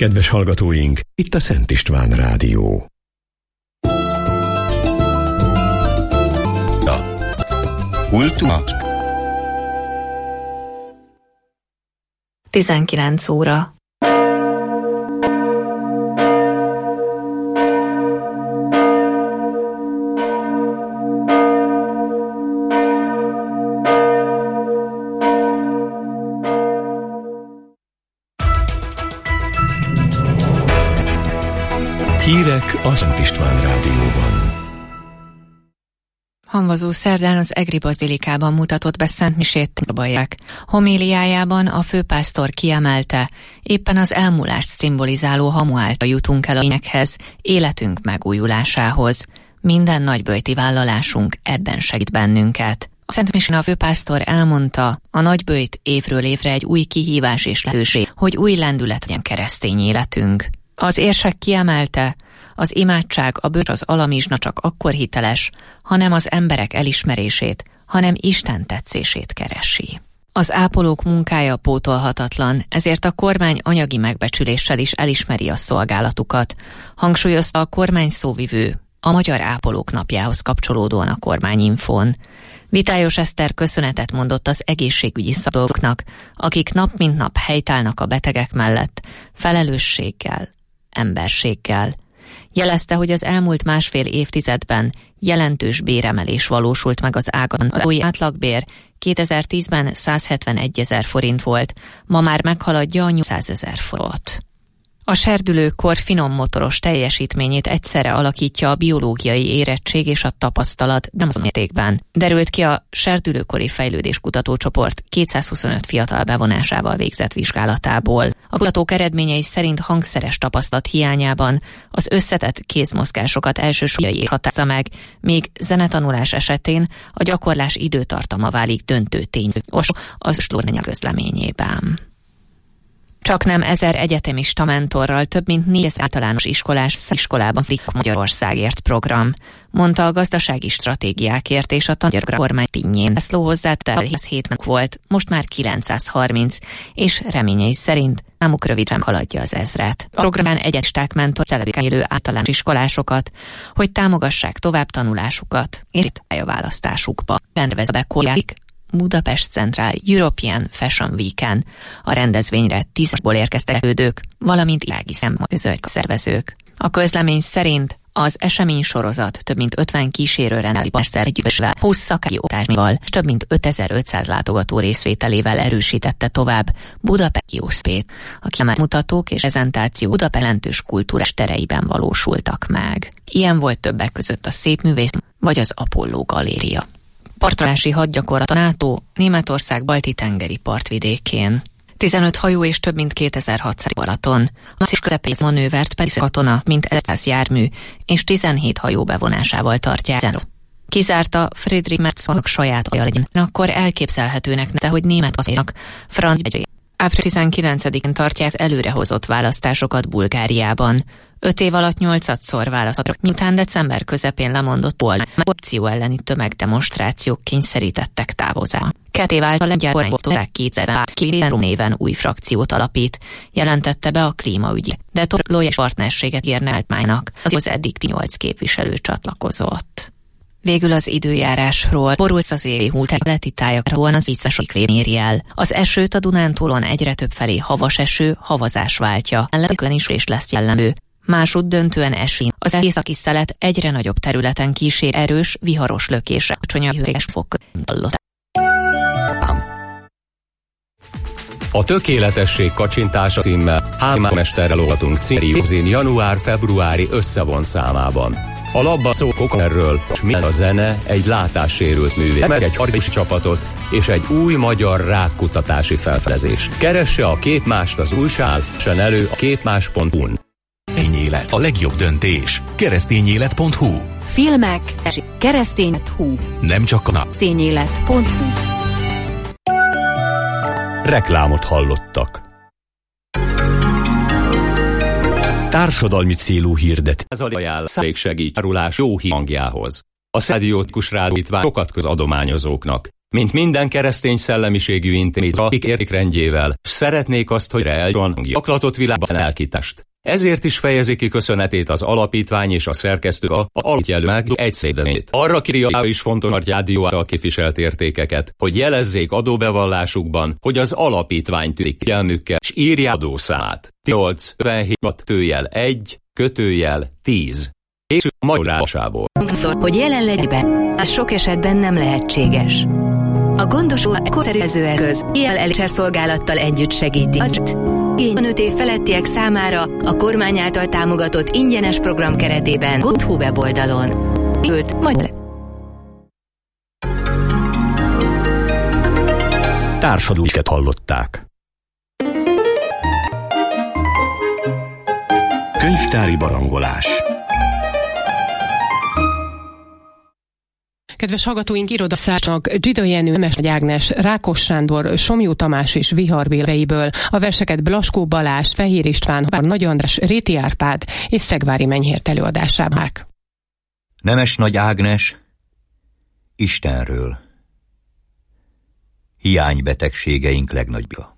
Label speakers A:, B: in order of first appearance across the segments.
A: Kedves hallgatóink, itt a Szent István Rádió.
B: Kultúra.
C: 19 óra.
A: Hírek a Szent István Rádióban.
C: Hamvazó szerdán az Egri bazilikában mutatott be szentmisét Baják. Homéliájában a főpásztor kiemelte, éppen az elmúlást szimbolizáló hamu által jutunk el a lényeghez, életünk megújulásához. Minden nagyböjti vállalásunk ebben segít bennünket. A szentmisén a főpásztor elmondta, a nagyböjt évről évre egy új kihívás és lehetőség, hogy új lendület legyen keresztény életünk. Az érsek kiemelte, az imádság, a bőr, az alamizsna csak akkor hiteles, ha nem az emberek elismerését, hanem Isten tetszését keresi. Az ápolók munkája pótolhatatlan, ezért a kormány anyagi megbecsüléssel is elismeri a szolgálatukat, hangsúlyozta a kormány szóvivő a Magyar Ápolók Napjához kapcsolódóan a kormányinfón. Vitályos Eszter köszönetet mondott az egészségügyi szakdolgoknak, akik nap mint nap helytállnak a betegek mellett, felelősséggel, emberséggel. Jelezte, hogy az elmúlt másfél évtizedben jelentős béremelés valósult meg az ágazatban. Az új átlagbér 2010-ben 171 000 forint volt, ma már meghaladja a 800 000 forintot. A serdülőkor finom motoros teljesítményét egyszerre alakítja a biológiai érettség és a tapasztalat, nem az mértékben. Derült ki a Serdülőkori Fejlődés Kutatócsoport 225 fiatal bevonásával végzett vizsgálatából. A kutatók eredményei szerint hangszeres tapasztalat hiányában az összetett kézmozgásokat elsősorban határozza meg, míg zenetanulás esetén a gyakorlás időtartama válik döntő tényező, az Slórnya közleményében. Csaknem 1000 egyetemista mentorral több mint 4000 általános iskolás iskolában folyik Magyarországért program, mondta a gazdasági stratégiákért és a magyar kormány Tinnyén. László hozzátette, hogy 7 volt, most már 930, és reményei szerint számuk röviden haladja az 1000-et. A programán egyetemisták mentor élő általános iskolásokat, hogy támogassák továbbtanulásukat, érték választásukba. Rendezve kolják Budapest Central European Fashion Week-en. A rendezvényre 10-ból érkeztek elődők, valamint irági szemközök szervezők. A közlemény szerint az eseménysorozat több mint 50 kísérőrendeli partner gyűjtésvel, 20 szakályi oktatásával és több mint 5500 látogató részvételével erősítette tovább Budapest Jószpét. A kiemelt mutatók és prezentáció Budapest jelentős kultúrás tereiben valósultak meg. Ilyen volt többek között a Szépművész vagy az Apollo Galéria. Partolási hadgyakorlat a NATO Németország balti-tengeri partvidékén. 15 hajó és több mint 2600 Balaton. A közepén manővert pedig katona, mint 100 jármű és 17 hajó bevonásával tartják. Kizárta Friedrich Merzonnak saját aja legyen, akkor elképzelhetőnek de hogy német azénak francia. Április 19-én tartják előrehozott választásokat Bulgáriában. 5 év alatt 8-szor választottak, miután december közepén lemondott opció elleni tömegdemonstrációk kényszerítettek távozá. 2 év által lengyel kormányzó 2000 néven új frakciót alapít, jelentette be a klímaügyi, de lojális partnerséget ígérne Altmánynak, az eddig 8 képviselő csatlakozott. Végül az időjárásról. Borulsz az évi 20 keleti tájakról az iszesok éri el. Az esőt a Dunántúlon egyre több felé havas eső, havazás váltja. Ellenükön is lesz jellemző. Másút döntően esik. Az északi szelet egyre nagyobb területen kísér erős, viharos lökésre. Csonyabb hős fok.
D: A tökéletesség kacsintása címmel Hájmámesterrel olvatunk címén január-februári összevont számában. A labba szó erről, és milyen a zene egy látássérült művé, meg egy harcos csapatot és egy új magyar rákkutatási felfedezés. Keresse a Képmást az újságon elő a képmás.hu-n.
E: Keresztényélet, a legjobb döntés. Keresztényélet.hu.
F: Filmek, keresztény.hu.
E: Nem csak a
F: keresztényélet.hu.
A: Reklámot hallottak. Társadalmi célú hirdet.
D: Ez ajánlás segít árulás jó hangjához. A szediotikus rádióitván sokat köz adományozóknak. Mint minden keresztény szellemiségű intézmény, akik értékrendjével, szeretnék azt, hogy reáljon aklatott világban elkitest. Ezért is fejezi ki köszönetét az alapítvány és a szerkesztő a alapjelő meg egy szédemét. Arra kírja is fontos a rádió által képviselt értékeket, hogy jelezzék adóbevallásukban, hogy az alapítvány tűnik jelmükkel, s írják adószámát. 8-57-1-10. És magyarásából.
F: Hogy jelen be, az sok esetben nem lehetséges. A gondosó korszerűző eszköz IL szolgálattal együtt segíti az 5 év felettiek számára a kormány által támogatott ingyenes program keretében Gond.hu weboldalon.
A: Társadalmiket hallották. Könyvtári barangolás.
G: Kedves hallgatóink, irodaszárnak Zsida Jenő, Nemes Nagy Ágnes, Rákos Sándor, Somlyó Tamás és Vihar Béleiből, a verseket Blaskó Balázs, Fehér István, Nagy András, Réti Árpád és Szegvári Menyhért előadásában.
H: Nemes Nagy Ágnes, Istenről. Hiánybetegségeink legnagyobbja.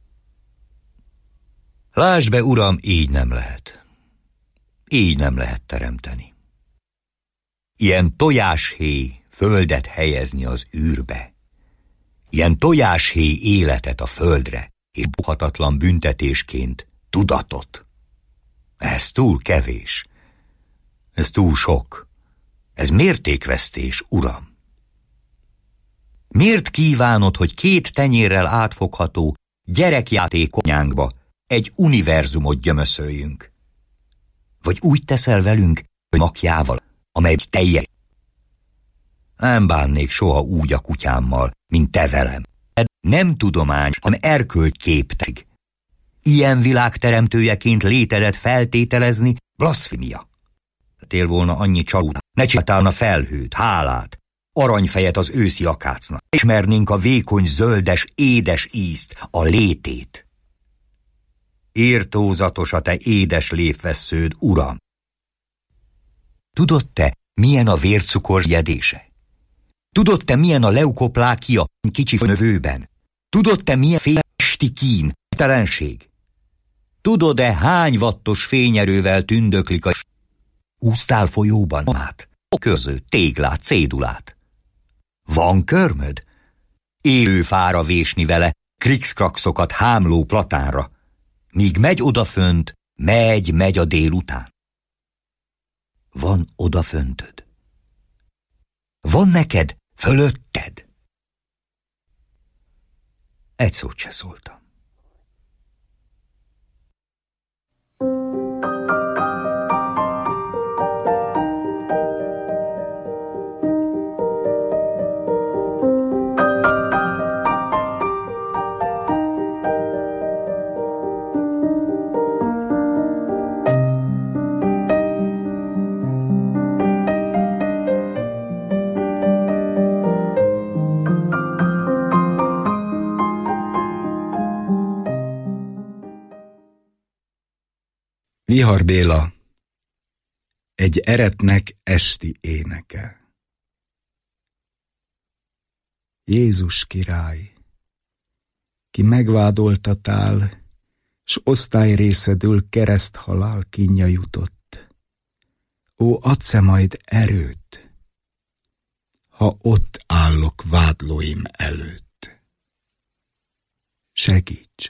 H: Lásd be, Uram, így nem lehet. Így nem lehet teremteni. Ilyen tojáshéj földet helyezni az űrbe. Ilyen tojáshéj életet a földre, és buhatatlan büntetésként tudatot. Ez túl kevés. Ez túl sok. Ez mértékvesztés, Uram. Miért kívánod, hogy 2 tenyérrel átfogható gyerekjáték konyánkba egy univerzumot gyömöszöljünk? Vagy úgy teszel velünk, hogy makjával, amely teljes. Nem bánnék soha úgy a kutyámmal, mint te velem. Nem tudomány, hanem erkölcsképteg. Ilyen világteremtőjeként létedet feltételezni blaszfémia. Tél volna annyi csalódát, ne csináltálna felhőt, hálát, aranyfejet az őszi akácnak. Ismernénk a vékony, zöldes, édes ízt, a létét. Írtózatos a te édes lépvessződ, Uram. Tudod te, milyen a vércukor jedése? Tudod te, milyen a leukoplákia kicsi növőben? Tudod te, milyen félesti kín, telenség? Tudod-e, hány wattos fényerővel tündöklik a úsztál folyóban át? Köző, téglát, cédulát. Van körmöd? Élő fára vésni vele, krikszkrakszokat hámló platánra. Míg megy odafönt, megy a délután. Van odaföntöd? Van neked fölötted? Egy szót se szóltam.
I: Vihar Béla, egy eretnek esti éneke. Jézus király, ki megvádoltatál, s osztályrészedül kereszthalál kínja jutott. Ó, adsz-e majd erőt, ha ott állok vádlóim előtt? Segíts!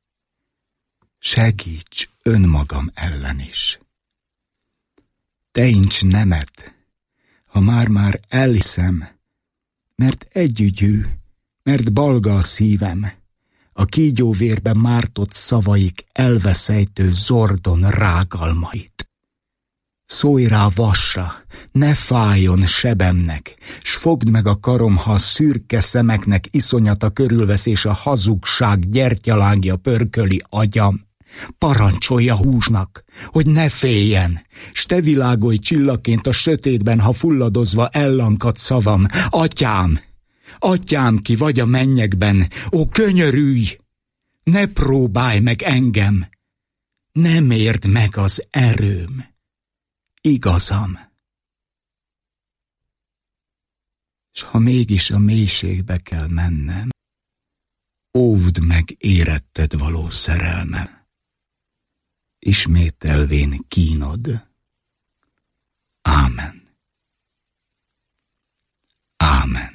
I: Segíts önmagam ellen is. Teints nemet, ha már elhiszem, mert együgyű, mert balga a szívem, a kígyóvérbe mártott szavaik elveszejtő zordon rágalmait. Szólj rá vassra, ne fájjon sebemnek, s fogd meg a karom, ha a szürke szemeknek iszonyata körülvesz, és a hazugság gyertyalángja pörköli agyam. Parancsolja húsnak, hogy ne féljen, s te világolj csillagként a sötétben, ha fulladozva ellankad szavam. Atyám, atyám, ki vagy a mennyekben, ó, könyörülj! Ne próbálj meg engem, nem érd meg az erőm, igazam. s ha mégis a mélységbe kell mennem, óvd meg éretted való szerelmem, ismételvén kínod. Ámen. Ámen.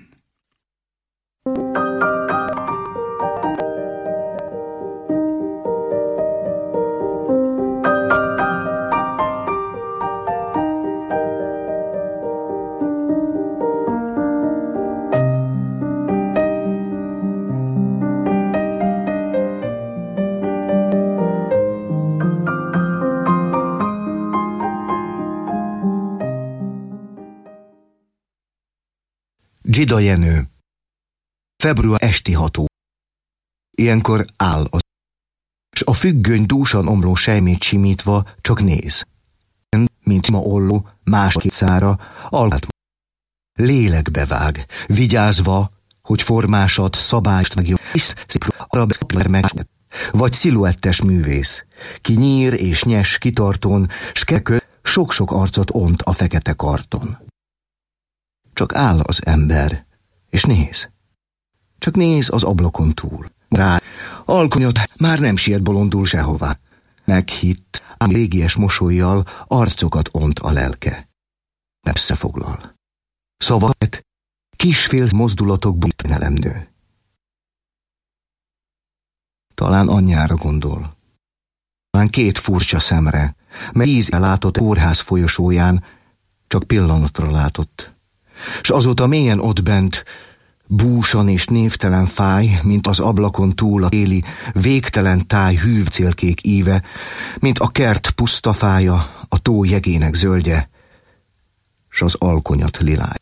J: Dzsida Jenő. Február esti 6 óra. Ilyenkor áll az, s a függöny dúsan omló sejmét simítva csak néz. Mint ma olló, másik szára, alkát. Lélekbe vág, vigyázva, hogy formásat, szabályt meg vagy sziluettes művész, ki nyír és nyes kitartón, s sok-sok arcot ont a fekete karton. Csak áll az ember, és néz. Csak néz az ablakon túl. Rá, alkonyot már nem siet bolondul sehová. Meghitt, ám régies mosollyal arcokat ont a lelke. Összefoglal. Szavakat, kisfél mozdulatokból nő. Talán anyjára gondol. Talán két furcsa szemre, mely ízre látott kórház folyosóján, csak pillanatra látott. S azóta mélyen ott bent, búsan és névtelen fáj, mint az ablakon túl a téli, végtelen táj hűv célkék íve, mint a kert puszta fája, a tó jegének zöldje, s az alkonyat liláj.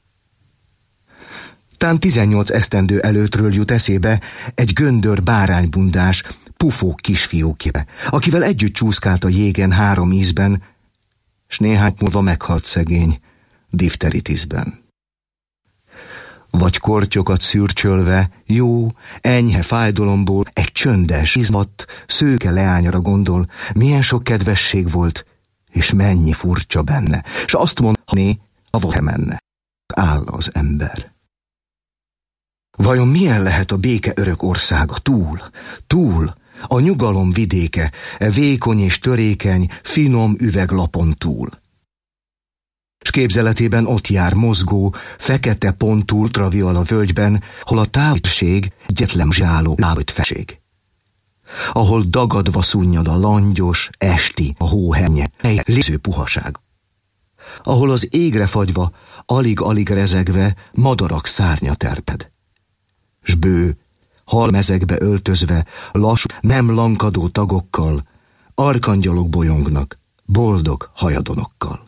J: Tán 18 esztendő előttről jut eszébe egy göndör báránybundás, pufók kisfiúképe, akivel együtt csúszkált a jégen 3 ízben, s néhány múlva meghalt szegény difteritisben. Vagy kortyokat szürcsölve, jó, enyhe fájdalomból egy csöndes, izmatt, szőke leányra gondol, milyen sok kedvesség volt, és mennyi furcsa benne, s azt mondhané, avval menne. Áll az ember. Vajon milyen lehet a béke örök országa túl, a nyugalom vidéke, e vékony és törékeny, finom üveglapon túl? S képzeletében ott jár mozgó, fekete pont ultraviola völgyben, hol a távolség egyetlen zsáló láböt feség. Ahol dagadva szunnyad a langyos, esti, a hóhennye, léző puhaság. Ahol az égre fagyva, alig-alig rezegve, madarak szárnya terped. S bő, halmezekbe öltözve, lassú, nem lankadó tagokkal, arkangyalok bolyongnak, boldog hajadonokkal.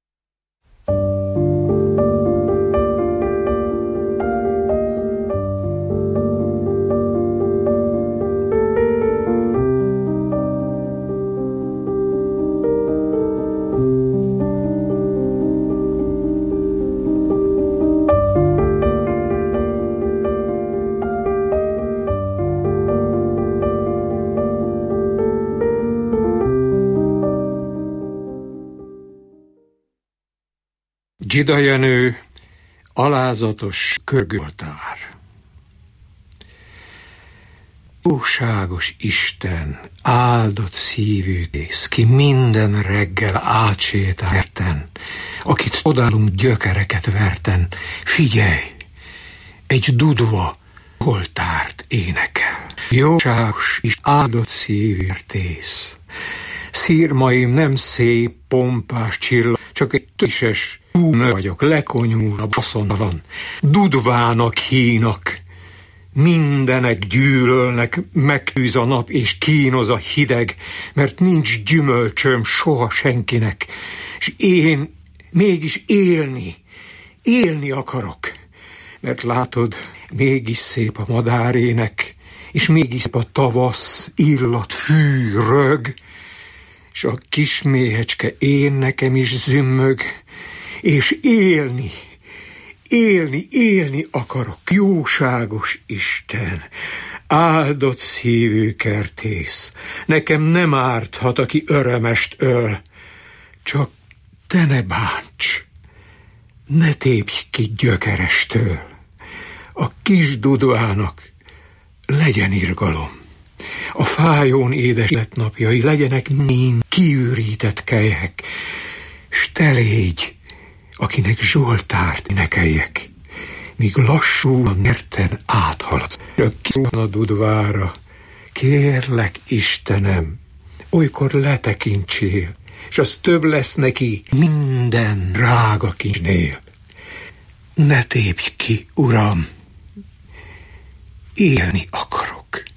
K: Dzsida Jenő, alázatos körgöltár. Jóságos Isten, áldott szívű kész, ki minden reggel átsétál érten, akit odálunk gyökereket verten, figyelj, egy dudva oltárt énekel. Jóságos és áldott szívű értész. Szírmaim nem szép, pompás csillag, csak egy tüzes túlnő vagyok, lekonyul a baszontalan. Dudvának hínak, mindenek gyűlölnek, megtűz a nap és kínoz a hideg, mert nincs gyümölcsöm soha senkinek, és én mégis élni akarok, mert látod, mégis szép a madárének, és mégis szép a tavasz, illat, fű, rög, és a kis méhecske én nekem is zümmög, és élni akarok. Jóságos Isten, áldott szívű kertész, nekem nem árthat, aki örömest öl, csak te ne bánts, ne tépj ki gyökerestől. a kis Dudvának legyen irgalom. A fájón édes életnapjai legyenek mind kiürített kelyhek, s te légy, akinek Zsoltárt énekeljek, míg lassúan nyerten áthaladsz. A Dudvára, kérlek, Istenem, olykor letekintsél, s az több lesz neki minden drága kincsnél. Ne tépj ki, Uram, élni akarok.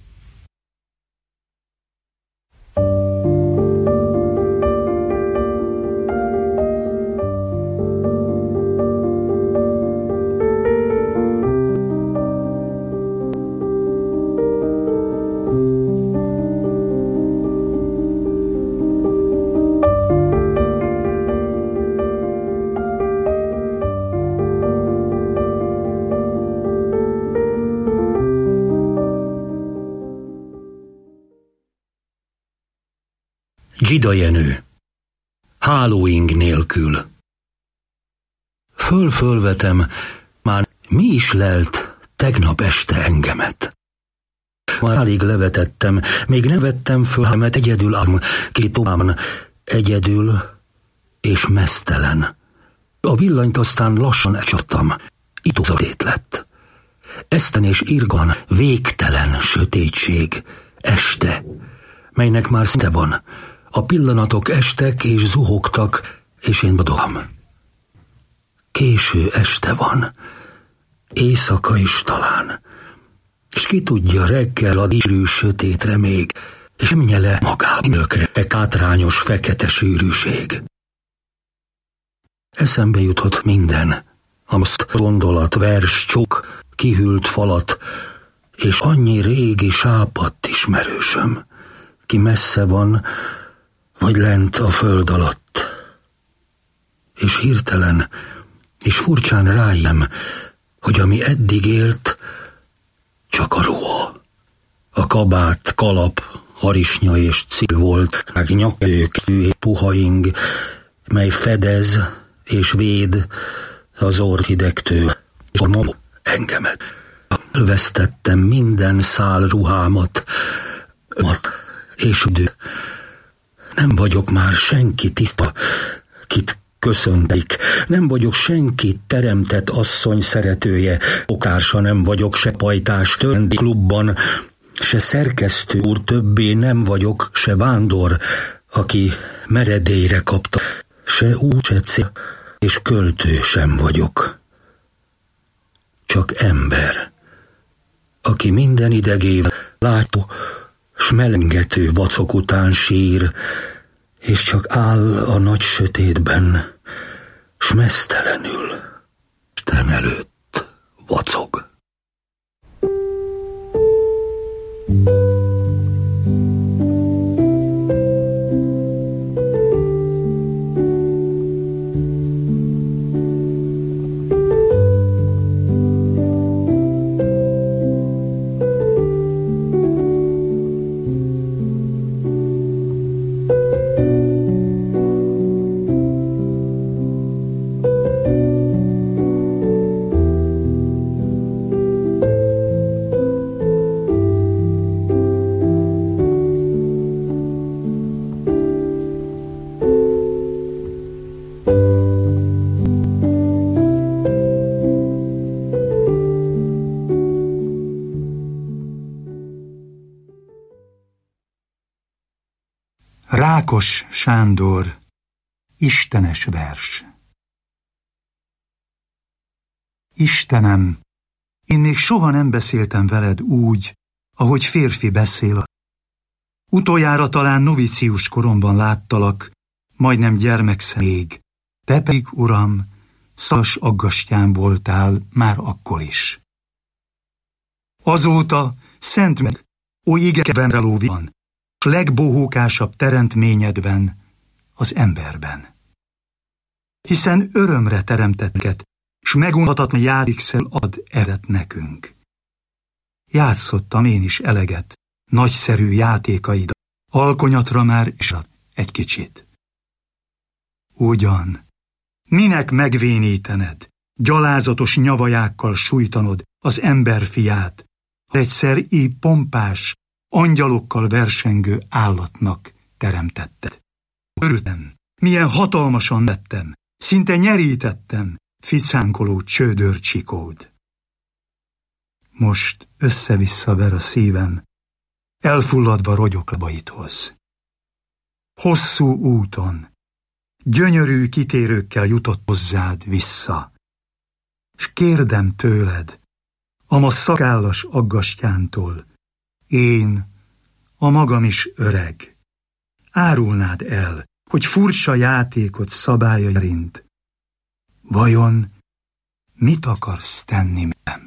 L: Zsida Jenő. Hálóing nélkül. Fölvetem, már mi is lelt tegnap este engemet. Már alig levetettem, még ne vettem föl, mert egyedül ám, ki tovább, egyedül és meztelen. A villanyt aztán lassan elcsattam, itózatét lett. Eszten és irgan végtelen sötétség, este, melynek már szinte van. A pillanatok estek és zuhogtak, és én badogam. Késő este van, éjszaka is talán, és ki tudja, reggel a dírű sötétre még, és nyele magába nökre kátrányos fekete sűrűség. Eszembe jutott minden, azt gondolat, vers, csok, kihűlt falat, és annyi régi sápadt ismerősöm, ki messze van, vagy lent a föld alatt. És hirtelen, és furcsán rájön, hogy ami eddig élt, csak a ruha. A kabát, kalap, harisnya és cipő volt, meg nyakőkű puhaing, mely fedez és véd az orr hidegtől, és a engemet. Elvesztettem minden szál ruhámat, és idő. Nem vagyok már senki tiszta, kit köszöntik. Nem vagyok senki teremtett asszony szeretője. Okársa nem vagyok se pajtás törndi klubban, se szerkesztő úr, többé nem vagyok, se vándor, aki meredélyre kapta, se úcsece és költő sem vagyok. Csak ember, aki minden idegével látó, s melengető vacok után sír, és csak áll a nagy sötétben, s meztelenül Isten előtt vacog.
M: Rákos Sándor, istenes vers. Istenem, én még soha nem beszéltem veled úgy, ahogy férfi beszél. Utoljára talán novicius koromban láttalak, majdnem gyermekszemég. Te pedig, Uram, szalas aggastyán voltál már akkor is. Azóta szent meg, ó igen van, s legbohókásabb teremtményedben, az emberben. Hiszen örömre teremtettet, s megunhatatlan játékszel ad evet nekünk. Játszottam én is eleget, nagyszerű játékaid, alkonyatra már is egy kicsit. Ugyan, minek megvénítened, gyalázatos nyavajákkal sújtanod az emberfiát, egyszer így pompás, angyalokkal versengő állatnak teremtetted. Örültem, milyen hatalmasan lettem, szinte nyerítettem ficánkoló csődörcsikód. Most össze-vissza ver a szívem, elfulladva rogyok lábaidhoz. Hosszú úton, gyönyörű kitérőkkel jutott hozzád vissza, s kérdem tőled, ama szakállas aggastyántól, én, a magam is öreg, árulnád el, hogy furcsa játékot szabálya szerint, vajon mit akarsz tenni velem?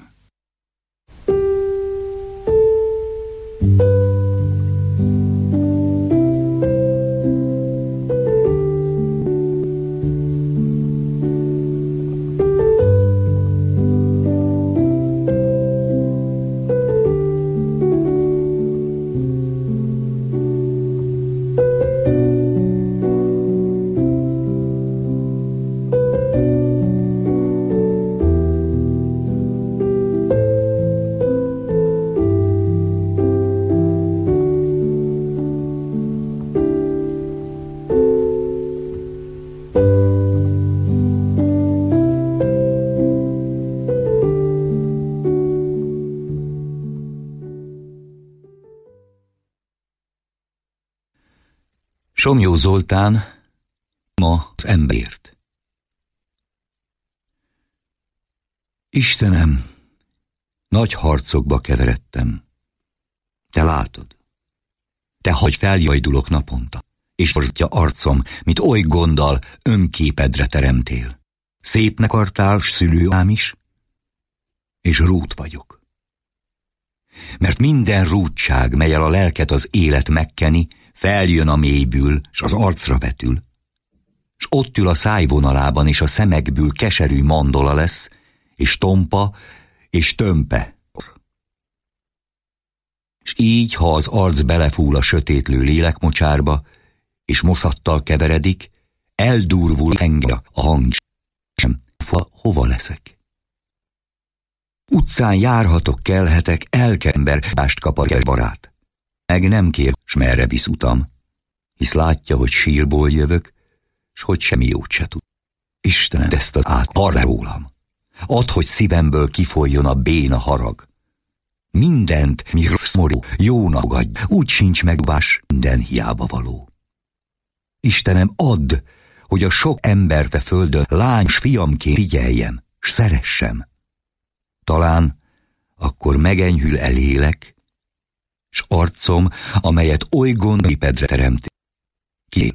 H: Somlyó Zoltán, ma az emberért. Istenem, nagy harcokba keveredtem. Te látod. Te hagy feljajdulok naponta, és borzatja arcom, mint oly gonddal önképedre teremtél. Szépnek akartál, s szülőám is, és rút vagyok. Mert minden rúdság, melyel a lelket az élet megkeni, feljön a mélyből, s az arcra vetül, s ott ül a szájvonalában, és a szemekből keserű mandola lesz, és tompa, és tömpe. S így, ha az arc belefúl a sötétlő lélekmocsárba, és moszattal keveredik, eldurvul engem a hang, sem hova leszek. Utcán járhatok, kelhetek, elkemberbást kaparja barát. Meg nem kér, s merre visz utam, hisz látja, hogy sírból jövök, s hogy semmi jót se tud. Istenem, ezt az át le rólam. Add, hogy szívemből kifolyjon a béna harag. Mindent, mi rossz morú, jónak fogadj, úgy sincs megvás, minden hiába való. Istenem, add, hogy a sok embert a földön lány s fiamként figyeljem, s szeressem. Talán akkor megenyhül elélek, s arcom, amelyet oly gondipedre teremti, kiél.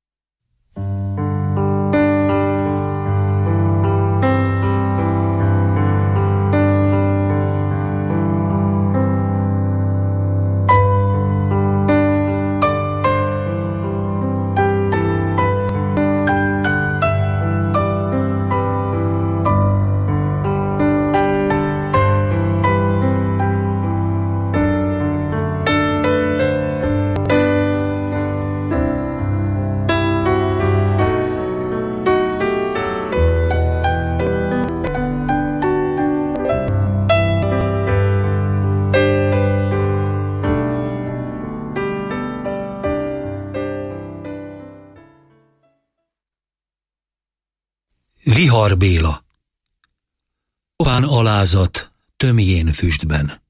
L: Vihar Béla. Opán alázat tömjén füstben.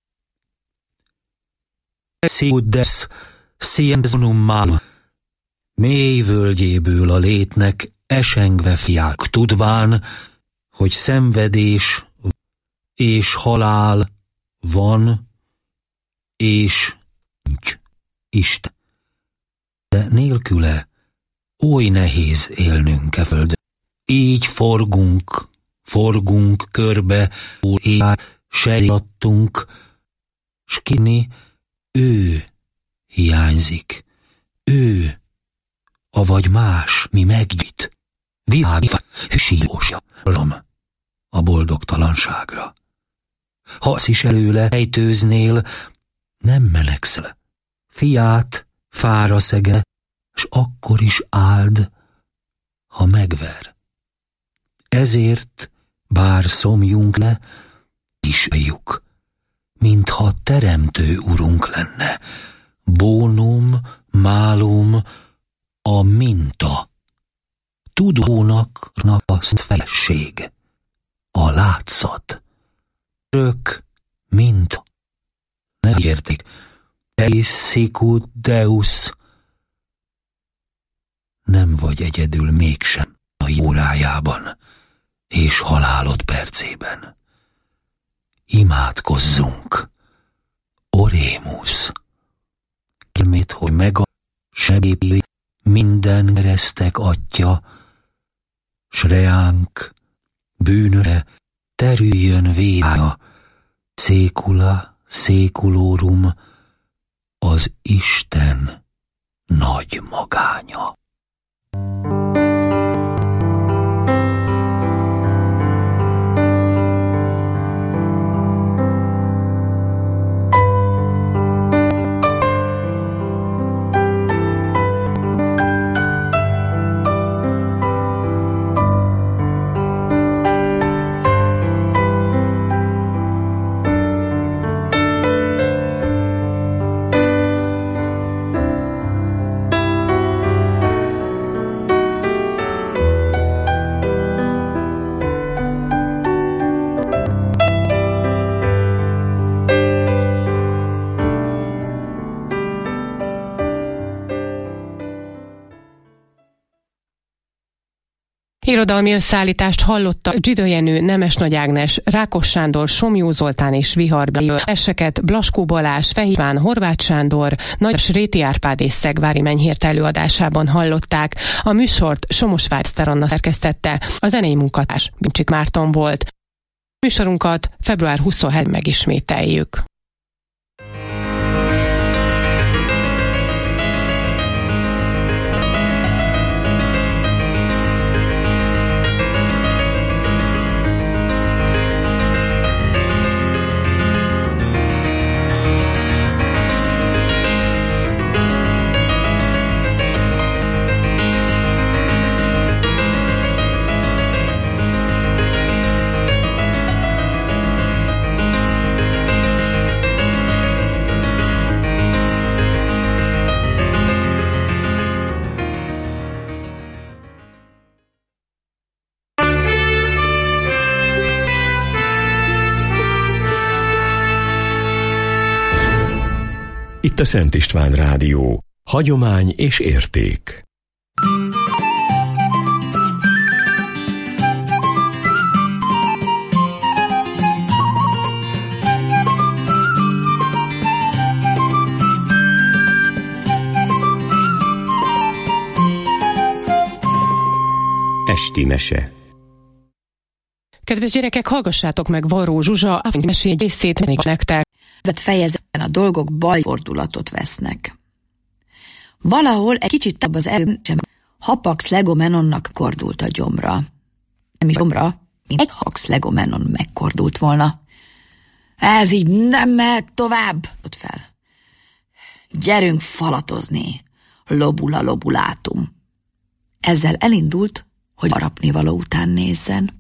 L: Széuddes szienzonummal mély völgyéből a létnek esengve fiák, tudván, hogy szenvedés és halál van, és nincs Isten. De nélküle oly nehéz élnünk e földön. Így forgunk körbe, sejlattunk, s kini ő hiányzik, ő, avagy más, mi meggyit, világíva, hűsíjósja, a boldogtalanságra. Ha az is előle ejtőznél, nem melegszel, fiát fára szege, s akkor is áld, ha megver. Ezért, bár szomjunk le, Ismerjük, mintha teremtő urunk lenne. Bónum, málum, a minta. Tudónak azt feleség, a látszat. Örök, mint ne értik. Eis sicut Deus. Nem vagy egyedül mégsem a órájában és halálod percében. Imádkozzunk, Orémus. Kérmét, hogy meg a segíti minden keresztek atya, s reánk bűnöre terüljön véja, sécula séculorum, az Isten nagy magánya.
G: Irodalmi összeállítást hallotta Zsidó Jenő, Nemes Nagy Ágnes, Rákos Sándor, Somlyó Zoltán és Vihar Béla. Verseket Blaskó Balázs, Fehér István, Horváth Sándor, Nagy Réti Árpád és Szegvári Menyhért előadásában hallották. A műsort Somosvár Szteranna szerkesztette, a zenei munkatárs Bincsik Márton volt. Műsorunkat február 27-én megismételjük.
A: Itt a Szent István Rádió. Hagyomány és érték. Esti mese.
G: Kedves gyerekek, hallgassátok meg Varró Zsuzsa mesé egy részét nektek.
N: Vett fejezetben a dolgok bajfordulatot vesznek. Valahol egy kicsit tább az sem Hapax Legomenonnak kordult a gyomra. Nem is gyomra, mint egy Hapax Legomenon megkordult volna. Ez így nem mehet tovább, ott fel. Gyerünk falatozni, lobula lobulátum. Ezzel elindult, hogy harapnivaló után nézzen.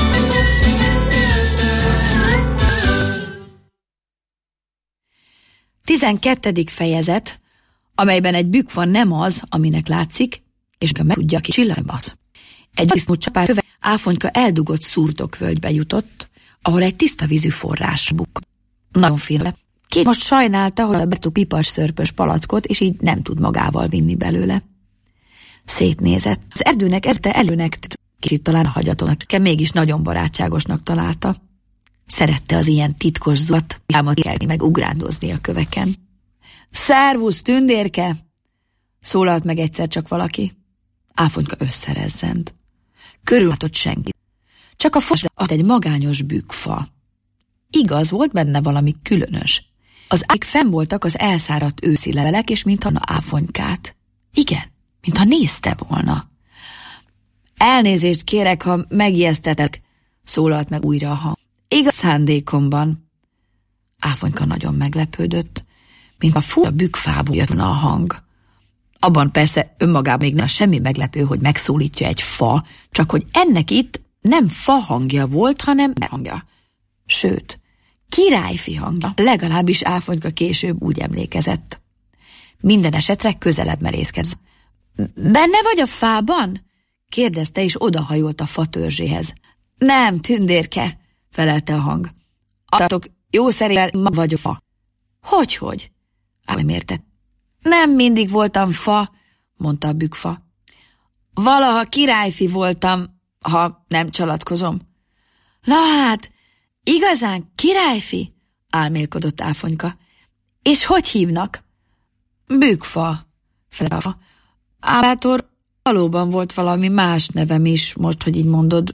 N: Tizenkettedik fejezet, amelyben egy bükk van, nem az, aminek látszik, és meg tudja ki csillagbasz. Egy disznó csapár köve Áfonyka eldugott szurdokvölgybe jutott, ahol egy tiszta vízű forrás bukk. Nagyon féle. Két most sajnálta, hogy a betú pipas szörpös palackot, és így nem tud magával vinni belőle. Szétnézett. Az erdőnek ezte előnek tűnt, kicsit talán hagyatonak, mégis nagyon barátságosnak találta. Szerette az ilyen titkos zulat, álmat kelni meg ugrándozni a köveken. Szervusz, tündérke! Szólalt meg egyszer csak valaki. Áfonyka összerezzent. Körülhatott senki. Csak a fosdat egy magányos bükkfa. Igaz, volt benne valami különös. Az ág fenn voltak az elszáradt őszi levelek, és mintha Áfonykát. Igen, mintha nézte volna. Elnézést kérek, ha megijesztetek, szólalt meg újra a hang. Igaz szándékomban. Áfonyka nagyon meglepődött, mint a fura bükkfából jött a hang. Abban persze önmagában még nem semmi meglepő, hogy megszólítja egy fa, csak hogy ennek itt nem fa hangja volt, hanem hangja. Sőt, királyfi hangja, legalábbis Áfonyka később úgy emlékezett. Minden esetre közelebb merészkedsz. Benne vagy a fában? Kérdezte, és odahajolt a fatörzséhez. Nem, tündérke, felelte a hang. Adtatok, jó szerével ma vagy a fa. Hogy? Nem értett. Nem mindig voltam fa, mondta a bükkfa. Valaha királyfi voltam, ha nem csalatkozom. Na hát, igazán királyfi? Álmélkodott Áfonyka. És hogy hívnak? Bükkfa, felelte a fa. Bátor, valóban volt valami más nevem is, most, hogy így mondod,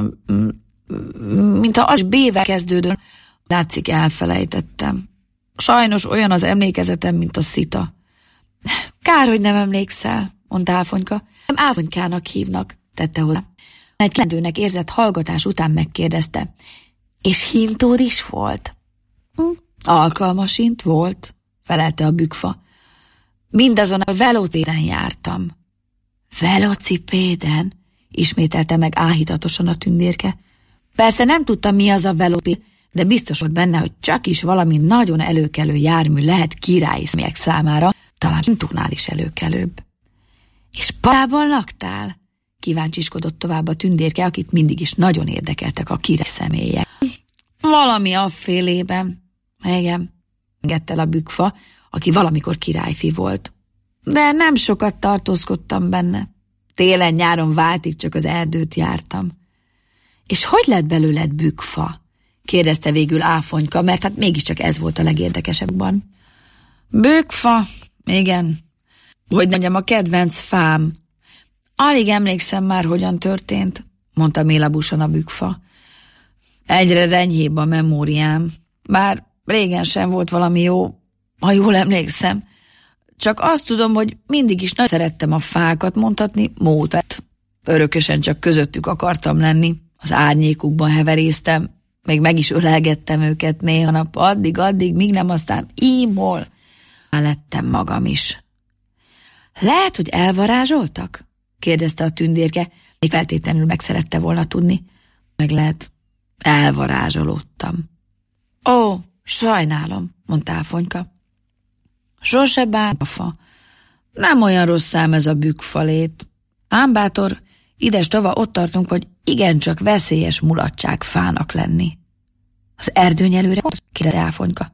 N: mintha az B-vel kezdődön, látszik, elfelejtettem. Sajnos olyan az emlékezetem, mint a szita. Kár, hogy nem emlékszel, mondta Áfonyka. Nem Áfonykának hívnak, tette hozzá. Egy kendőnek érzett hallgatás után megkérdezte. És hintód is volt? Alkalmas hint volt, felelte a bükkfa. Mindazon a velocipéden jártam. Velocipéden? Ismételte meg áhítatosan a tündérke. Persze nem tudtam, mi az a velocipéd, de biztos volt benne, hogy csak is valami nagyon előkelő jármű lehet királyi személyek számára, talán hintónál is előkelőbb. És palában laktál? Kíváncsiskodott tovább a tündérke, akit mindig is nagyon érdekeltek a király személyek. Valami affélében. Igen, engedte el a bükkfa, aki valamikor királyfi volt. De nem sokat tartózkodtam benne. Télen-nyáron váltig csak az erdőt jártam. És hogy lett belőled bükkfa? Kérdezte végül Áfonyka, mert hát mégiscsak ez volt a legérdekesebben. Bükkfa? Igen. Hogy mondjam, a kedvenc fám. Alig emlékszem már, hogyan történt, mondta mélabusan a bükkfa. Egyre renyhébb a memóriám. Bár régen sem volt valami jó, ha jól emlékszem. Csak azt tudom, hogy mindig is nagyon szerettem a fákat, mondhatni módvet. Örökösen csak közöttük akartam lenni. Az árnyékukban heveréztem, még meg is ölelgettem őket néha nap, addig, míg nem aztán ímol. Már lettem magam is. Lehet, hogy elvarázsoltak? Kérdezte a tündérke, még feltétlenül meg szerette volna tudni. Meg lehet, elvarázsolódtam. Ó, sajnálom, mondta Áfonyka. Sose bánfa. Nem olyan rossz szám ez a bükkfalét. Ám bátor, ides-tova ott tartunk, hogy igencsak veszélyes mulatság fának lenni. Az erdőnyelőre kérdezte Áfonyka.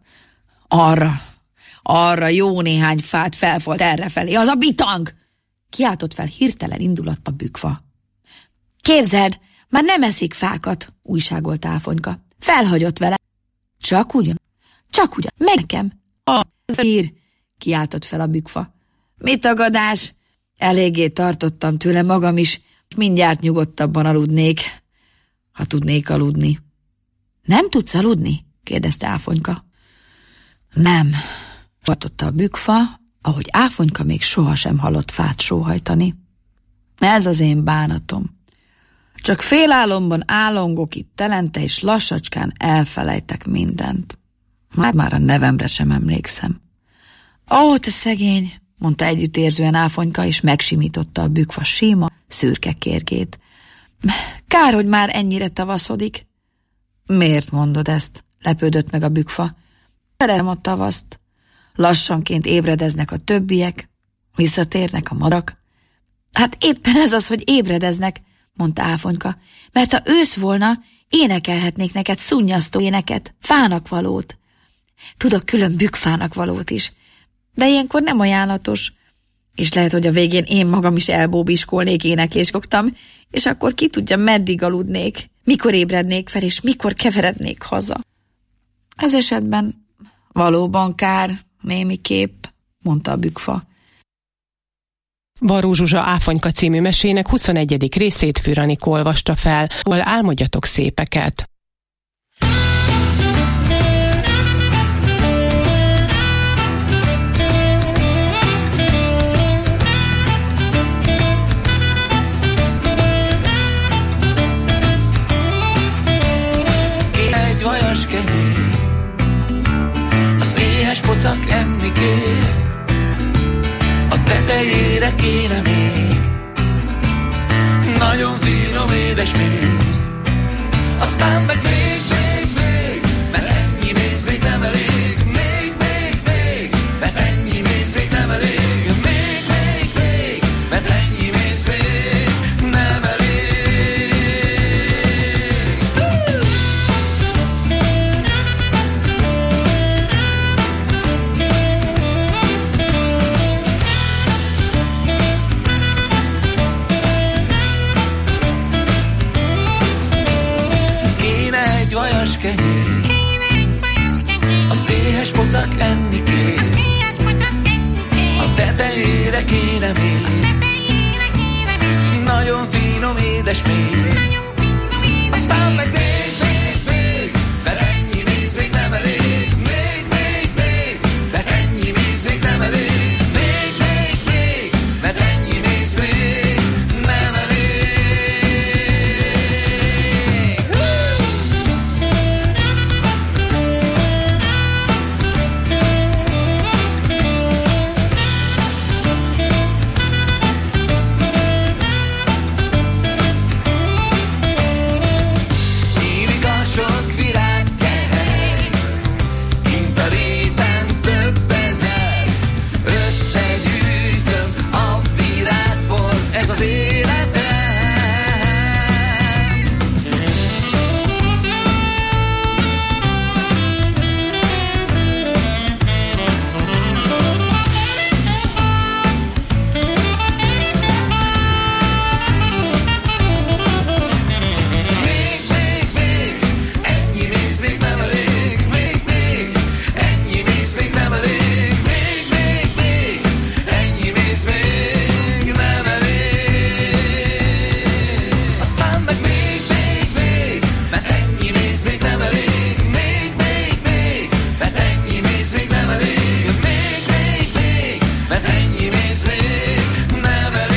N: Arra jó néhány fát felfolt errefelé, az a bitang! Kiáltott fel hirtelen indulat a bükkfa. Képzeld, már nem eszik fákat, újságolt Áfonyka. Felhagyott vele. Csak ugyan, meg nekem. Az ír, kiáltott fel a bükkfa. Mi tagadás? Eléggé tartottam tőle magam is, mindjárt nyugodtabban aludnék, ha tudnék aludni. Nem tudsz aludni? kérdezte Áfonyka. Nem, tartotta a bükkfa, ahogy Áfonyka még sohasem hallott fát sóhajtani. Ez az én bánatom. Csak félálomban állongok itt telente, és lassacskán elfelejtek mindent. Már a nevemre sem emlékszem. Ó, te szegény, mondta együttérzően Áfonyka, és megsimította a bükkfa sima, szürke kérgét. Kár, hogy már ennyire tavaszodik. Miért mondod ezt? Lepődött meg a bükkfa. Szeretem a tavaszt. Lassanként ébredeznek a többiek, visszatérnek a madarak. Hát éppen ez az, hogy ébredeznek, mondta Áfonyka, mert ha ősz volna, énekelhetnék neked szunnyasztó éneket, fának valót. Tudok külön bükkfának valót is, de ilyenkor nem ajánlatos, és lehet, hogy a végén én magam is elbóbiskolnék, éneklést fogtam, és akkor ki tudja, meddig aludnék, mikor ébrednék fel, és mikor keverednék haza. Ez esetben valóban kár, némi kép, mondta a bükkfa.
G: Varró Zsuzsa Áfonyka című mesének 21. részét Fűr Anikó olvasta fel, ahol álmodjatok szépeket.
O: Egy vajas kenyér, az éhes pocak enni kér, a tetejére kéne még nagyon finom édes méz, aztán meg még, mert ennyi édes még. Aztán meg még, mert ennyi víz még nem elég. Még, mert ennyi víz még nem elég. Még, mert ennyi víz még nem elég. Nyílik a sok virágkehely, kint a réten több ezer. Összegyűjtöm a virágport, ez az életem. Még, ennyi víz még nem elég. Még, ennyi víz még nem elég. Még, ennyi víz még nem elég. Aztán meg még, mert ennyi víz még nem elég. Még, mert ennyi víz még nem elég. Még, mert ennyi víz még nem elég.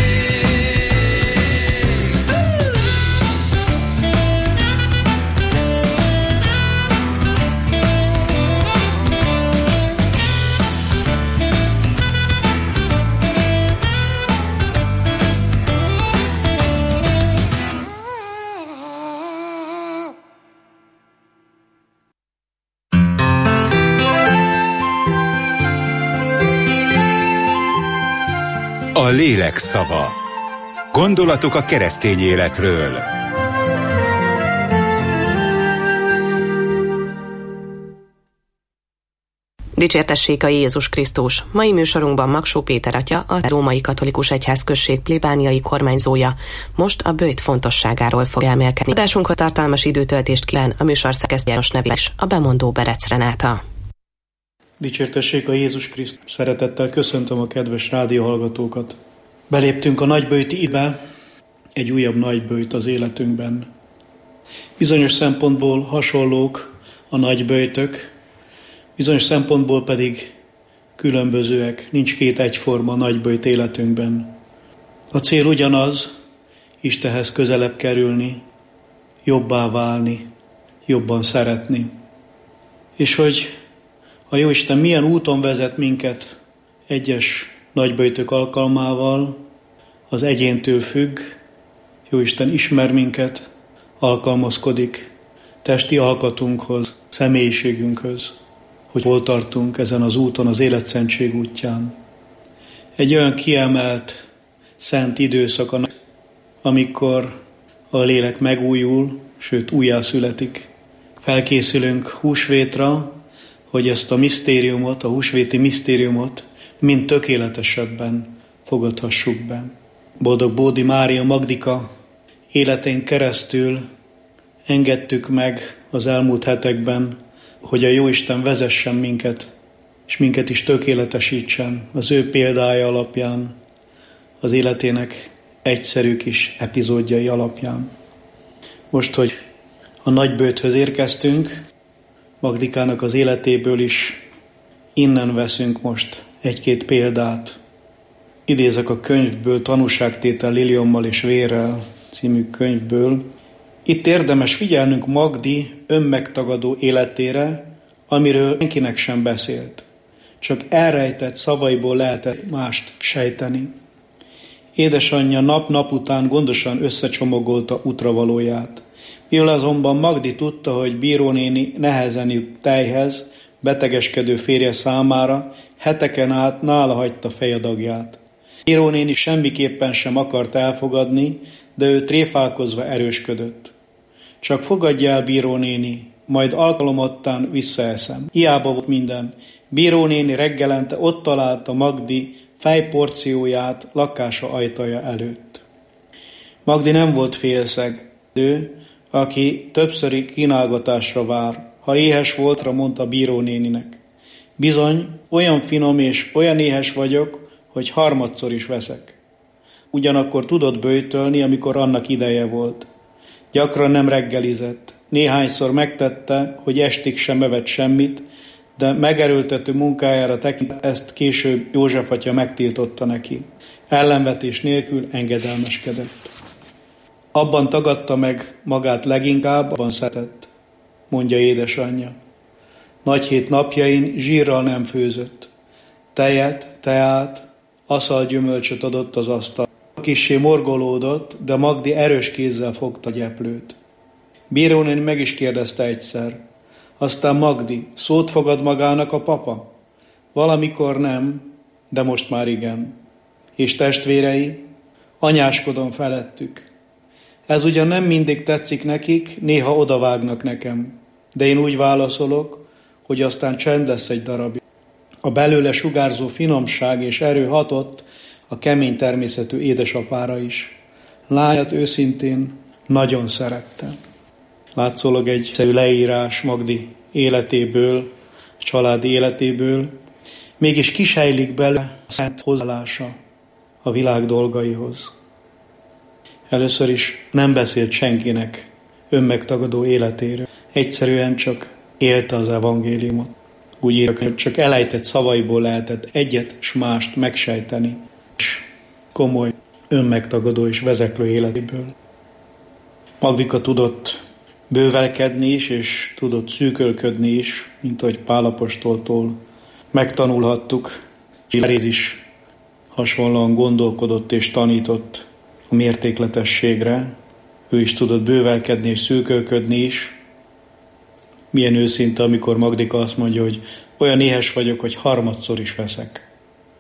B: A lélek szava. Gondolatok a keresztény életről.
P: Dicsértessék a Jézus Krisztus! Mai műsorunkban Magsó Péter atya, a Római Katolikus Egyházközség plébániai kormányzója most a böjt fontosságáról fog elmélkedni. Adásunkhoz tartalmas időtöltést kíván a műsor szerkesztője János nevében is, a bemondó Berec Renáta.
Q: Dicsértessék a Jézus Krisztus! Szeretettel köszöntöm a kedves rádióhallgatókat. Beléptünk a nagyböjti időbe, egy újabb nagyböjt az életünkben. Bizonyos szempontból hasonlók a nagyböjtök, bizonyos szempontból pedig különbözőek, nincs két egyforma nagyböjt életünkben. A cél ugyanaz, Istenhez közelebb kerülni, jobbá válni, jobban szeretni. És hogy a Jóisten milyen úton vezet minket egyes nagyböjtök alkalmával, az egyéntől függ. Jóisten ismer minket, alkalmazkodik testi alkatunkhoz, személyiségünkhöz, hogy hol tartunk ezen az úton, az életszentség útján. Egy olyan kiemelt, szent időszak, amikor a lélek megújul, sőt újjászületik. Felkészülünk húsvétra, hogy ezt a misztériumot, a húsvéti misztériumot mind tökéletesebben fogadhassuk be. Boldog Bódi Mária Magdika életén keresztül engedtük meg az elmúlt hetekben, hogy a Jóisten vezessen minket, és minket is tökéletesítsen az ő példája alapján, az életének egyszerű kis epizódjai alapján. Most, hogy a nagyböjthöz érkeztünk, Magdikának az életéből is innen veszünk most egy-két példát. Idézek a könyvből, Tanúságtétel liliommal és vérrel című könyvből. Itt érdemes figyelnünk Magdi önmegtagadó életére, amiről senkinek sem beszélt. Csak elrejtett szavaiból lehetett mást sejteni. Édesanyja nap-nap után gondosan összecsomagolta útravalóját. Mivel azonban Magdi tudta, hogy bírónéni nehezen jut tejhez, betegeskedő férje számára, heteken át nála hagyta fejadagját. Bírónéni semmiképpen sem akart elfogadni, de ő tréfálkozva erősködött. Csak fogadja el, bírónéni, majd alkalomattán visszaeszem. Hiába volt minden. Bírónéni reggelente ott találta Magdi fejporcióját lakása ajtaja előtt. Magdi nem volt félszegő, aki többszöri kínálgatásra vár. Ha éhes voltra, mondta bírónéninek. Bizony, olyan finom és olyan éhes vagyok, hogy harmadszor is veszek. ugyanakkor tudott böjtölni, amikor annak ideje volt. Gyakran nem reggelizett. Néhányszor megtette, hogy estig sem evett semmit, de megerőltető munkájára tekintve ezt később József atya megtiltotta neki. Ellenvetés nélkül engedelmeskedett. Abban tagadta meg magát leginkább, abban szeretett, mondja édesanyja. Nagyhét napjain zsírral nem főzött. Tejet, teát, aszalgyümölcsöt adott az asztal. Kissé morgolódott, de Magdi erős kézzel fogta a gyeplőt. Bírónéni meg is kérdezte egyszer. Aztán Magdi, szót fogad magának a papa? Valamikor nem, de most már igen. És testvérei? Anyáskodom felettük. Ez ugyan nem mindig tetszik nekik, néha odavágnak nekem. De én úgy válaszolok, hogy aztán csend lesz egy darabig. A belőle sugárzó finomság és erő hatott a kemény természetű édesapára is. Lányát őszintén nagyon szerette. Látszólag egy egyszerű leírás Magdi életéből, a családi életéből, mégis kisejlik belőle a szent hozzáállása a világ dolgaihoz. Először is nem beszélt senkinek önmegtagadó életéről. Egyszerűen csak élte az evangéliumot. Úgy írja, hogy csak elejtett szavaiból lehetett egyet s mást megsejteni, és komoly önmegtagadó és vezeklő életéből. Magdika tudott bővelkedni is, és tudott szűkölködni is, mint ahogy Pál apostoltól megtanulhattuk. Géréz is hasonlóan gondolkodott és tanított a mértékletességre. Ő is tudott bővelkedni és szűkölködni is. Milyen őszinte, amikor Magdika azt mondja, hogy olyan éhes vagyok, hogy harmadszor is veszek.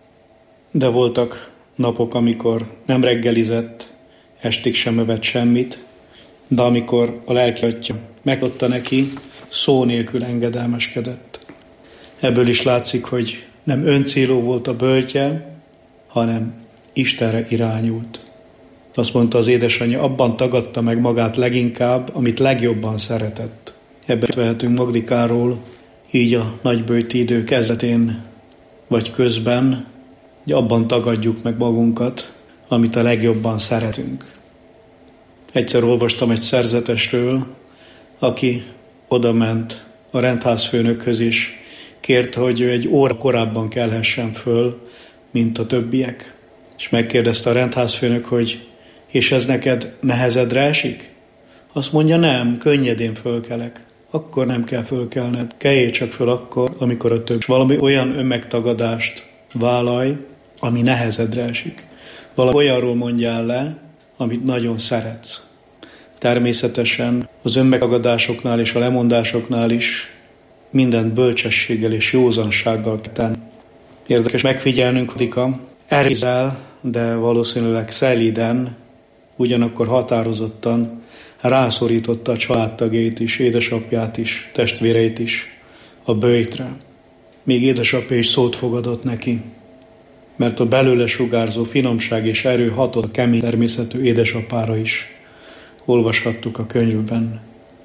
Q: De voltak napok, amikor nem reggelizett, estig sem evett semmit, de amikor a lelki atya megadta neki, szó nélkül engedelmeskedett. Ebből is látszik, hogy nem öncélú volt a böltje, hanem Istenre irányult. Azt mondta az édesanyja, abban tagadta meg magát leginkább, amit legjobban szeretett. Ebben vehetünk Magdikáról, így a nagyböjti idő kezdetén vagy közben, hogy abban tagadjuk meg magunkat, amit a legjobban szeretünk. Egyszer olvastam egy szerzetesről, aki odament a rendházfőnökhöz, és kérte, hogy ő egy óra korábban kelhessen föl, mint a többiek. És megkérdezte a rendházfőnök, hogy és ez neked nehezedre esik? Azt mondja, nem, könnyedén fölkelek. Akkor nem kell fölkelned, keljél csak föl akkor, amikor a több. Valami olyan önmegtagadást vállalj, ami nehezedre esik. Valami olyanról mondjál le, amit nagyon szeretsz. Természetesen az önmegtagadásoknál és a lemondásoknál is mindent bölcsességgel és józansággal kell tenni. Érdekes megfigyelnünk, hogy erézel, de valószínűleg szelíden, ugyanakkor határozottan rászorította a családtagjait is, édesapját is, testvéreit is a böjtre. Még édesapja is szót fogadott neki, mert a belőle sugárzó finomság és erő hatott a kemény természetű édesapára is. Olvashattuk a könyvben.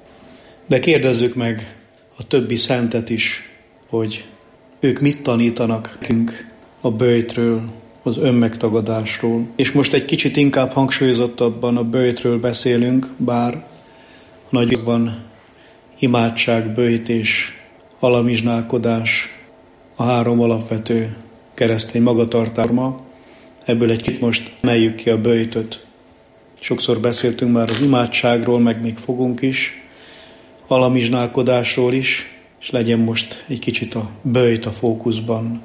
Q: De kérdezzük meg a többi szentet is, hogy ők mit tanítanak nekünk a böjtről, az önmegtagadásról. És most egy kicsit inkább hangsúlyozottabban a böjtről beszélünk, bár nagyban imádság, böjt és alamizsnálkodás a három alapvető keresztény magatartásma. Ebből egy kicsit most emeljük ki a böjtöt. Sokszor beszéltünk már az imádságról, meg még fogunk is, alamizsnálkodásról is, és legyen most egy kicsit a böjt a fókuszban.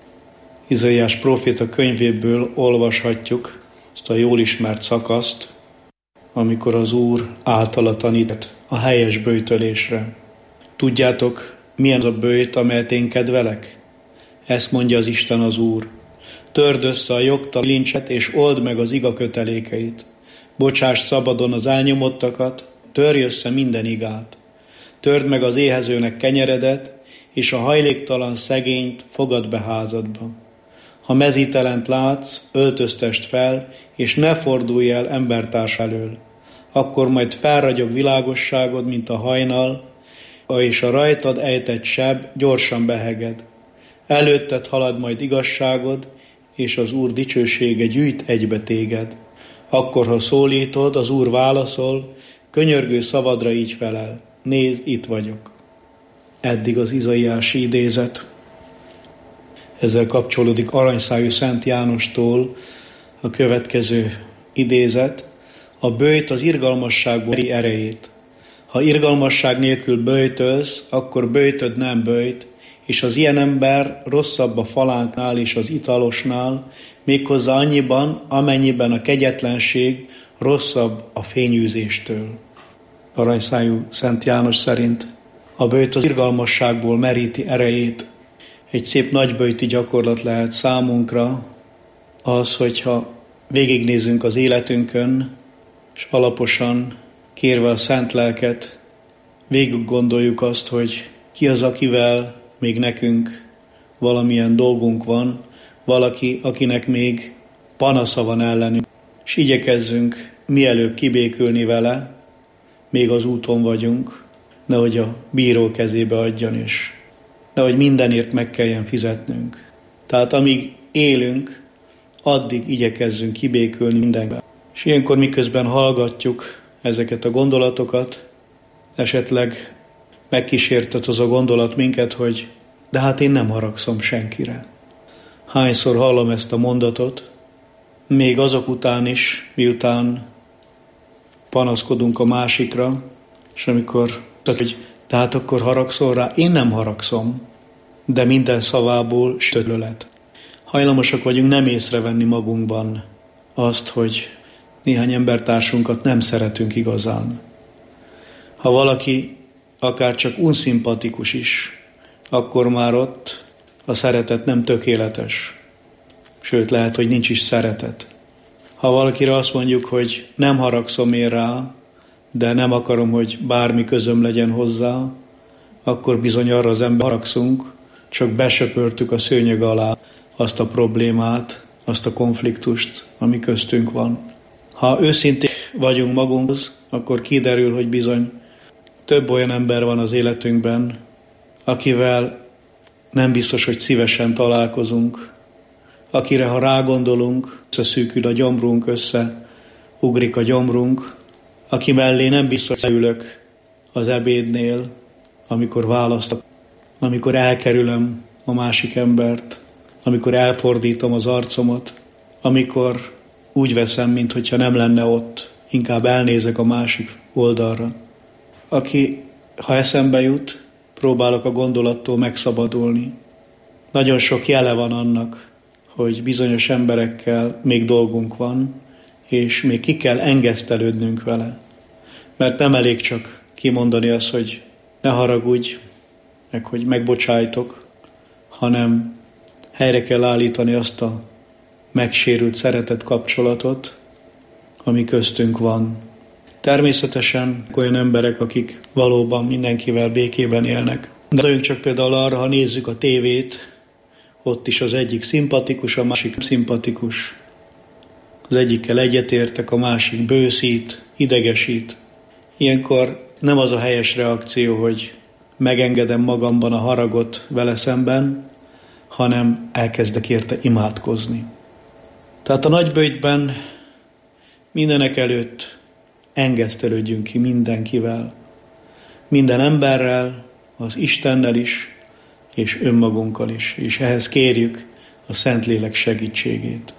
Q: Izaiás próféta könyvéből olvashatjuk ezt a jól ismert szakaszt, amikor az Úr általa tanít a helyes böjtölésre. Tudjátok, milyen az a böjt, amelyet én kedvelek? Ezt mondja az Isten az Úr. Törd össze a jogtalan lincset, és old meg az iga kötelékeit. Bocsáss szabadon az elnyomottakat, törj össze minden igát. Törd meg az éhezőnek kenyeredet, és a hajléktalan szegényt fogad be házadba. Ha mezítelent látsz, öltöztest fel, és ne fordulj el embertárs elől. Akkor majd felragyog világosságod, mint a hajnal, és a rajtad ejtett seb gyorsan beheged. Előtted halad majd igazságod, és az Úr dicsősége gyűjt egybe téged. Akkor, ha szólítod, az Úr válaszol, könyörgő szavadra így felel: nézd, itt vagyok. Eddig az izaiási idézet. Ezzel kapcsolódik aranyszájú Szent Jánostól a következő idézet: a böjt az irgalmasságból meri erejét. Ha irgalmasság nélkül böjtölsz, akkor böjtöd nem böjt, és az ilyen ember rosszabb a falánknál és az italosnál, méghozzá annyiban, amennyiben a kegyetlenség rosszabb a fényűzéstől. Aranyszájú Szent János szerint a böjt az irgalmasságból meríti erejét. Egy szép nagyböjti gyakorlat lehet számunkra az, hogyha végignézünk az életünkön, és alaposan kérve a Szent Lelket, végig gondoljuk azt, hogy ki az, akivel még nekünk valamilyen dolgunk van, valaki, akinek még panasza van ellenünk, és igyekezzünk mielőbb kibékülni vele, még az úton vagyunk, nehogy a bíró kezébe adjon, és nehogy mindenért meg kelljen fizetnünk. Tehát amíg élünk, addig igyekezzünk kibékülni mindenben. És ilyenkor miközben hallgatjuk ezeket a gondolatokat, esetleg megkísértet az a gondolat minket, hogy de hát én nem haragszom senkire. Hányszor hallom ezt a mondatot, még azok után is, miután panaszkodunk a másikra, és amikor hogy de hát akkor haragszol rá, én nem haragszom, de minden szavából sötlölet. Hajlamosak vagyunk nem észrevenni magunkban azt, hogy néhány embertársunkat nem szeretünk igazán. Ha valaki akár csak unszimpatikus is, akkor már ott a szeretet nem tökéletes. Sőt, lehet, hogy nincs is szeretet. Ha valakire azt mondjuk, hogy nem haragszom én rá, de nem akarom, hogy bármi közöm legyen hozzá, akkor bizony arra az ember haragszunk, csak besöpörtük a szőnyeg alá azt a problémát, azt a konfliktust, ami köztünk van. Ha őszintén vagyunk magunkhoz, akkor kiderül, hogy bizony több olyan ember van az életünkben, akivel nem biztos, hogy szívesen találkozunk, akire, ha rágondolunk, összeszűkül a gyomrunk, összeugrik a gyomrunk, aki mellé nem biztos, hogy leülök az ebédnél, amikor választok, amikor elkerülöm a másik embert, amikor elfordítom az arcomat, amikor úgy veszem, mintha nem lenne ott, inkább elnézek a másik oldalra. Aki, ha eszembe jut, próbálok a gondolattól megszabadulni. Nagyon sok jele van annak, hogy bizonyos emberekkel még dolgunk van, és még ki kell engesztelődnünk vele. Mert nem elég csak kimondani azt, hogy ne haragudj, meg hogy megbocsájtok, hanem helyre kell állítani azt a megsérült szeretett kapcsolatot, ami köztünk van. Természetesen olyan emberek, akik valóban mindenkivel békében élnek. De gondoljunk csak például arra, ha nézzük a tévét, ott is az egyik szimpatikus, a másik szimpatikus. Az egyikkel egyetértek, a másik bőszít, idegesít. Ilyenkor nem az a helyes reakció, hogy megengedem magamban a haragot vele szemben, hanem elkezdek érte imádkozni. Tehát a nagyböjtben mindenek előtt engesztelődjünk ki mindenkivel, minden emberrel, az Istennel is, és önmagunkkal is, és ehhez kérjük a Szentlélek segítségét.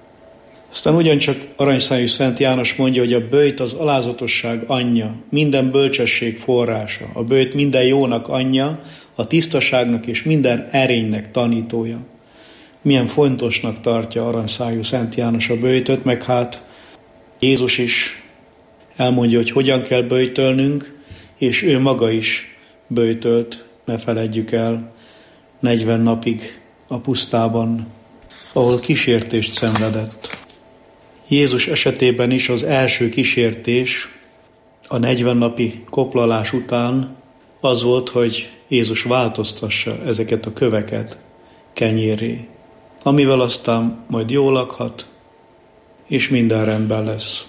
Q: Aztán ugyancsak aranyszájú Szent János mondja, hogy a böjt az alázatosság anyja, minden bölcsesség forrása, a böjt minden jónak anyja, a tisztaságnak és minden erénynek tanítója. Milyen fontosnak tartja aranyszájú Szent János a böjtöt, meg hát Jézus is elmondja, hogy hogyan kell böjtölnünk, és ő maga is böjtölt, ne feledjük el, 40 napig a pusztában, ahol kísértést szenvedett. Jézus esetében is az első kísértés a 40 napi koplalás után az volt, hogy Jézus változtassa ezeket a köveket kenyérré, amivel aztán majd jól lakhat, és minden rendben lesz.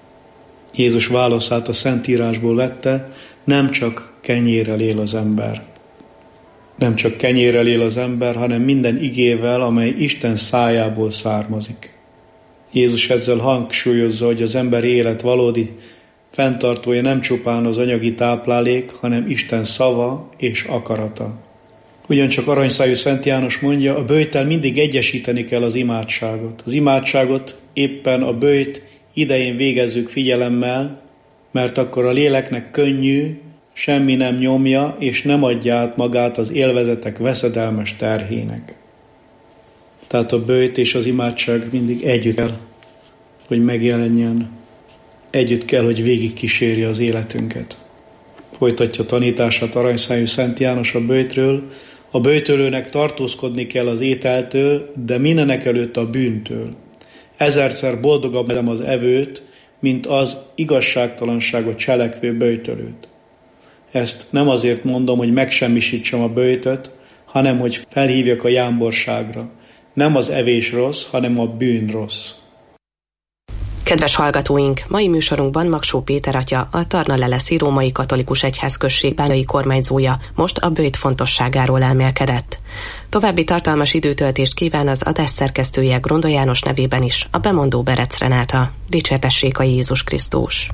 Q: Jézus válaszát a Szentírásból vette, nem csak kenyérrel él az ember. Nem csak kenyérrel él az ember, hanem minden igével, amely Isten szájából származik. Jézus ezzel hangsúlyozza, hogy az ember élet valódi fenntartója nem csupán az anyagi táplálék, hanem Isten szava és akarata. Ugyancsak aranyszájú Szent János mondja, a böjttel mindig egyesíteni kell az imádságot. Az imádságot éppen a böjt idején végezzük figyelemmel, mert akkor a léleknek könnyű, semmi nem nyomja, és nem adja át magát az élvezetek veszedelmes terhének. Tehát a böjt és az imádság mindig együtt kell, hogy megjelenjen. Együtt kell, hogy végigkísérje az életünket. Folytatja tanítását aranyszájú Szent János a böjtről. A böjtölőnek tartózkodni kell az ételtől, de mindenek előtt a bűntől. Ezerszer boldogabb az evőt, mint az igazságtalanságot cselekvő böjtölőt. Ezt nem azért mondom, hogy megsemmisítsem a böjtöt, hanem hogy felhívjak a jámborságra. Nem az evés rossz, hanem a bűn rossz.
P: Kedves hallgatóink, mai műsorunkban Magsó Péter atya, a Tarna-Leleszi Római Katolikus Egyházközség bányai kormányzója most a böjt fontosságáról elmélkedett. További tartalmas időtöltést kíván az adás szerkesztője Gronda János nevében is, a bemondó Berec Renáta. Dicsértessék a Jézus Krisztus!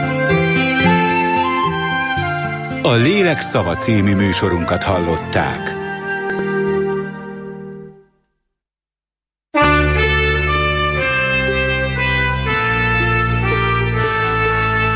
B: A Lélek szava című műsorunkat hallották.